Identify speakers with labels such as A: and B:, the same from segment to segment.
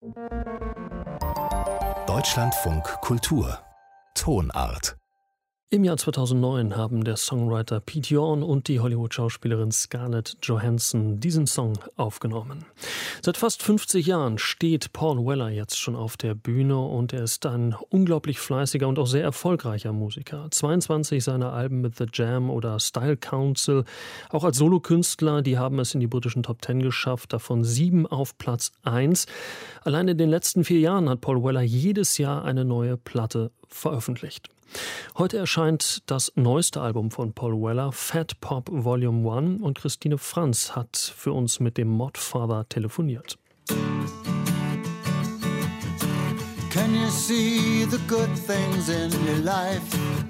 A: Deutschlandfunk Kultur Tonart.
B: Im Jahr 2009 haben der Songwriter Pete Yorn und die Hollywood-Schauspielerin Scarlett Johansson diesen Song aufgenommen. Seit fast 50 Jahren steht Paul Weller jetzt schon auf der Bühne und er ist ein unglaublich fleißiger und auch sehr erfolgreicher Musiker. 22 seiner Alben mit The Jam oder Style Council, auch als Solokünstler, die haben es in die britischen Top 10 geschafft, davon 7 auf Platz 1. Allein in den letzten 4 Jahren hat Paul Weller jedes Jahr eine neue Platte veröffentlicht. Heute erscheint das neueste Album von Paul Weller, Fat Pop Volume 1, und Christine Franz hat für uns mit dem Modfather telefoniert.
C: Can you see the good things in your life?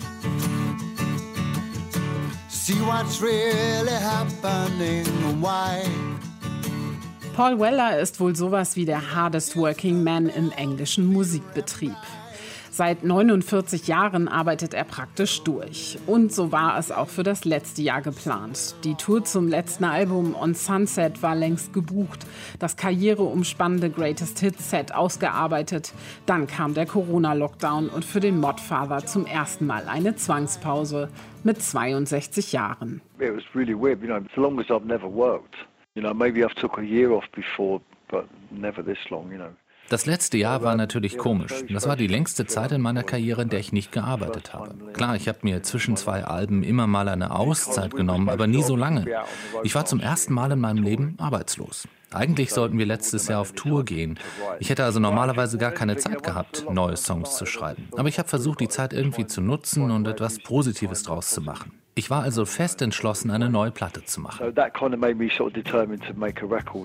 C: See what's really happening and why?
D: Paul Weller ist wohl sowas wie der hardest working man im englischen Musikbetrieb. Seit 49 Jahren arbeitet er praktisch durch. Und so war es auch für das letzte Jahr geplant. Die Tour zum letzten Album On Sunset war längst gebucht, das karriereumspannende Greatest Hits Set ausgearbeitet. Dann kam der Corona-Lockdown und für den Modfather zum ersten Mal eine Zwangspause mit 62 Jahren.
E: It was really weird, as long as I've never worked. Maybe I've took a year off before, but never this long,
F: Das letzte Jahr war natürlich komisch. Das war die längste Zeit in meiner Karriere, in der ich nicht gearbeitet habe. Klar, ich habe mir zwischen 2 Alben immer mal eine Auszeit genommen, aber nie so lange. Ich war zum ersten Mal in meinem Leben arbeitslos. Eigentlich sollten wir letztes Jahr auf Tour gehen. Ich hätte also normalerweise gar keine Zeit gehabt, neue Songs zu schreiben. Aber ich habe versucht, die Zeit irgendwie zu nutzen und etwas Positives draus zu machen. Ich war also fest entschlossen, eine neue Platte zu machen.
E: So that kind of made me sort of determined to make a record,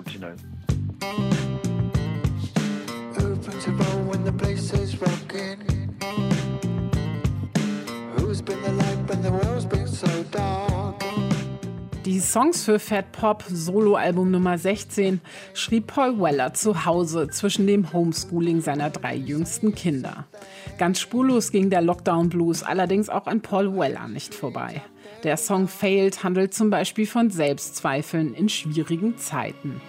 D: Die Songs für Fat Pop, Soloalbum Nummer 16, schrieb Paul Weller zu Hause zwischen dem Homeschooling seiner 3 jüngsten Kinder. Ganz spurlos ging der Lockdown-Blues allerdings auch an Paul Weller nicht vorbei. Der Song Failed handelt zum Beispiel von Selbstzweifeln in schwierigen Zeiten.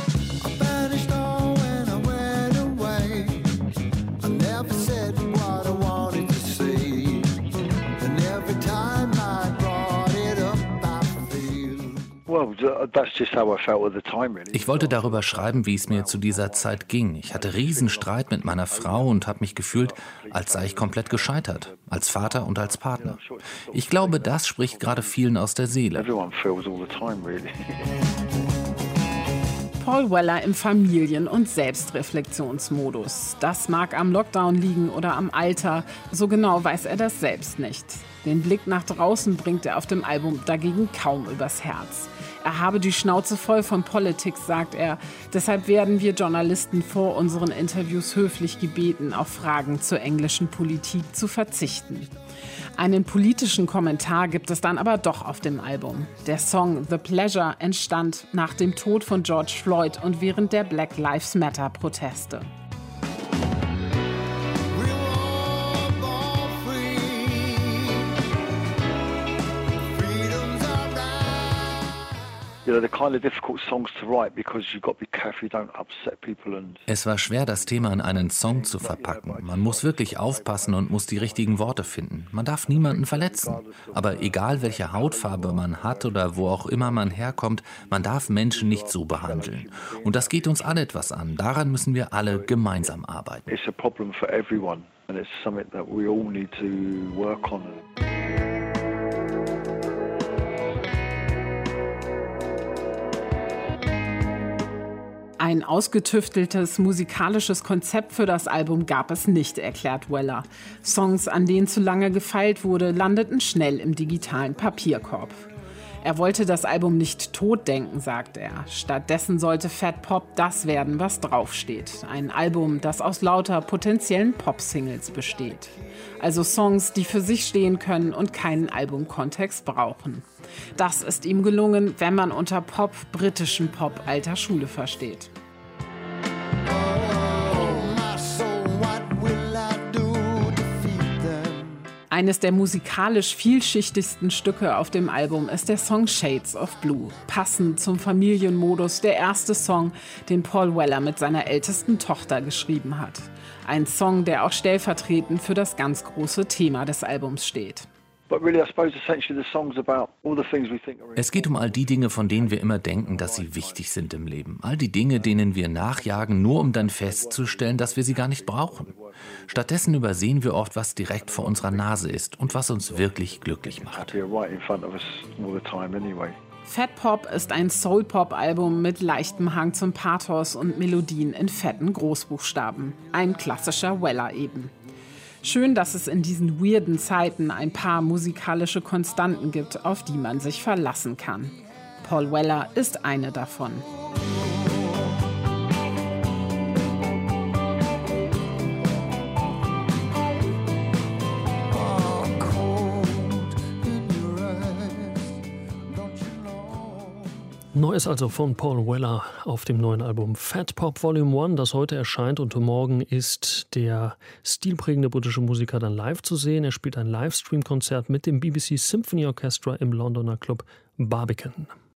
F: Ich wollte darüber schreiben, wie es mir zu dieser Zeit ging. Ich hatte Riesenstreit mit meiner Frau und habe mich gefühlt, als sei ich komplett gescheitert, als Vater und als Partner. Ich glaube, das spricht gerade vielen aus der Seele.
D: Paul Weller im Familien- und Selbstreflexionsmodus. Das mag am Lockdown liegen oder am Alter. So genau weiß er das selbst nicht. Den Blick nach draußen bringt er auf dem Album dagegen kaum übers Herz. Er habe die Schnauze voll von Politics, sagt er. Deshalb werden wir Journalisten vor unseren Interviews höflich gebeten, auf Fragen zur englischen Politik zu verzichten. Einen politischen Kommentar gibt es dann aber doch auf dem Album. Der Song The Pleasure entstand nach dem Tod von George Floyd und während der Black Lives Matter-Proteste.
F: Es war schwer, das Thema in einen Song zu verpacken. Man muss wirklich aufpassen und muss die richtigen Worte finden. Man darf niemanden verletzen. Aber egal, welche Hautfarbe man hat oder wo auch immer man herkommt, man darf Menschen nicht so behandeln. Und das geht uns alle etwas an. Daran müssen wir alle gemeinsam arbeiten.
E: It's a problem for everyone and it's something that we all need to work on.
D: Ein ausgetüfteltes musikalisches Konzept für das Album gab es nicht, erklärt Weller. Songs, an denen zu lange gefeilt wurde, landeten schnell im digitalen Papierkorb. Er wollte das Album nicht totdenken, sagt er. Stattdessen sollte Fat Pop das werden, was draufsteht. Ein Album, das aus lauter potenziellen Pop-Singles besteht. Also Songs, die für sich stehen können und keinen Albumkontext brauchen. Das ist ihm gelungen, wenn man unter Pop britischen Pop alter Schule versteht. Eines der musikalisch vielschichtigsten Stücke auf dem Album ist der Song Shades of Blue. Passend zum Familienmodus der erste Song, den Paul Weller mit seiner ältesten Tochter geschrieben hat. Ein Song, der auch stellvertretend für das ganz große Thema des Albums steht.
F: Es geht um all die Dinge, von denen wir immer denken, dass sie wichtig sind im Leben. All die Dinge, denen wir nachjagen, nur um dann festzustellen, dass wir sie gar nicht brauchen. Stattdessen übersehen wir oft, was direkt vor unserer Nase ist und was uns wirklich glücklich macht.
D: Fat Pop ist ein Soul-Pop-Album mit leichtem Hang zum Pathos und Melodien in fetten Großbuchstaben. Ein klassischer Weller eben. Schön, dass es in diesen weirden Zeiten ein paar musikalische Konstanten gibt, auf die man sich verlassen kann. Paul Weller ist eine davon.
B: Neues also von Paul Weller auf dem neuen Album Fat Pop Volume 1, das heute erscheint, und morgen ist der stilprägende britische Musiker dann live zu sehen. Er spielt ein Livestream-Konzert mit dem BBC Symphony Orchestra im Londoner Club Barbican.